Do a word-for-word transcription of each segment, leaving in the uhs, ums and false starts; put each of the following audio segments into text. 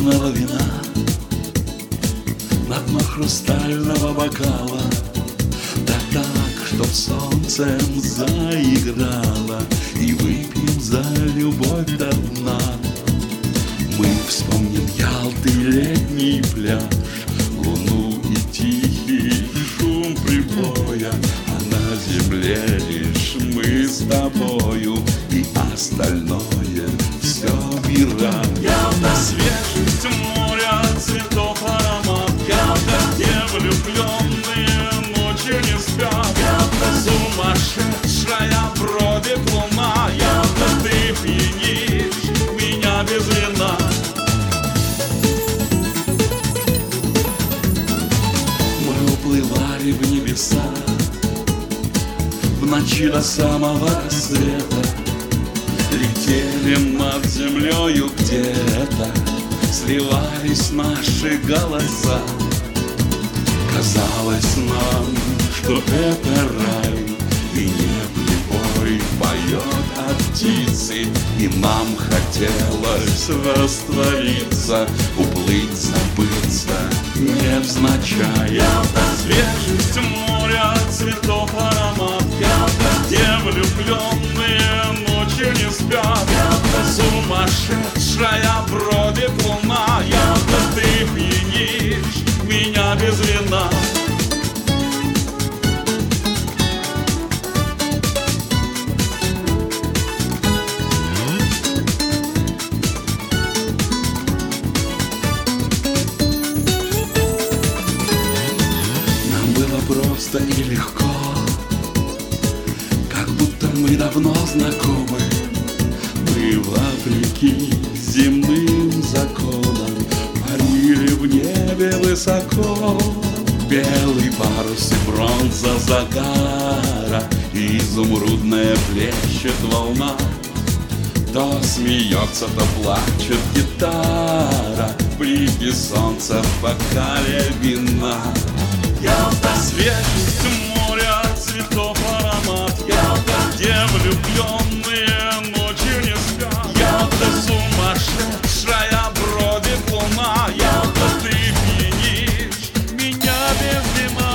красного вина на дно хрустального бокала, да так, чтоб солнцем заиграло, и выпьем за любовь до дна. Мы вспомним Ялты, летний пляж, луну и тихий шум прибоя, а на земле лишь мы с тобою, и остальное все мира. Ялта, свежесть моря, цветов аромат. Ялта, где влюбленные ночью не спят. Ялта, сумасшедшая бродит луна. Ялта, ты пьянишь меня без вина. Мы уплывали в небеса в ночи до самого рассвета, летели над землею где-то, сливались наши голоса. Казалось нам, что это рай, и небо бой поет от птицы, и нам хотелось раствориться, уплыть, забыться, невзначай. Ялта, свежесть моря, цветов аромат. Ялта, где влюбленные ночью не спят. Ялта, сумасшедшая бродит луна. Ялта, ты пьянишь меня без вина. Нам было просто и легко, как будто мы давно знакомы. Мы вопреки земным законам парили в небе высоко. Белый парус и бронза загара, и изумрудная плещет волна. То смеется, то плачет гитара, блики солнца в бокале вина. Ялта, свежесть моря, цветов аромат. Ялта, где влюбленные ночью не спят. Ялта, сумасшедшая бродит луна. Ялта, ты пьянишь меня без вина.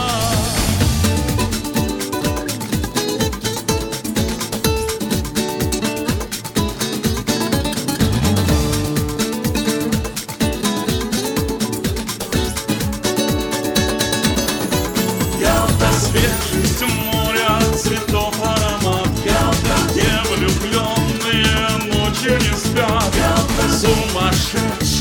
Ялта, свежесть моря, цветов аромат. Ялта, где влюбленные ночью не спят. Ялта, сумасшедшая